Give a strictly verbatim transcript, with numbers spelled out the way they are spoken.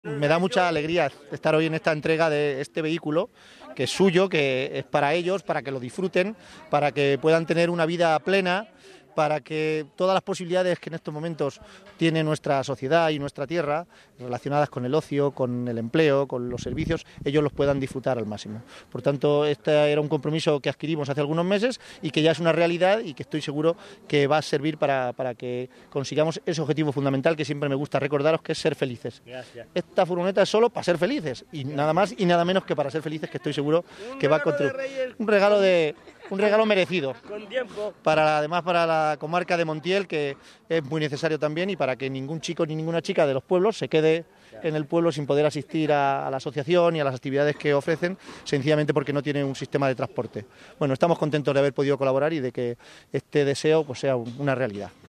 Me da mucha alegría estar hoy en esta entrega de este vehículo, que es suyo, que es para ellos, para que lo disfruten, para que puedan tener una vida plena, para que todas las posibilidades que en estos momentos tiene nuestra sociedad y nuestra tierra, relacionadas con el ocio, con el empleo, con los servicios, ellos los puedan disfrutar al máximo. Por tanto, este era un compromiso que adquirimos hace algunos meses y que ya es una realidad y que estoy seguro que va a servir para, para que consigamos ese objetivo fundamental que siempre me gusta recordaros, que es ser felices. Gracias. Esta furgoneta es solo para ser felices y nada más y nada menos que para ser felices, que estoy seguro que va a contribuir. Un regalo de un regalo merecido. Con tiempo. Para además para la comarca de Montiel, que es muy necesario también, y para que ningún chico ni ninguna chica de los pueblos se quede en el pueblo sin poder asistir a, a la asociación y a las actividades que ofrecen, sencillamente porque no tiene un sistema de transporte. Bueno, estamos contentos de haber podido colaborar y de que este deseo pues sea una realidad.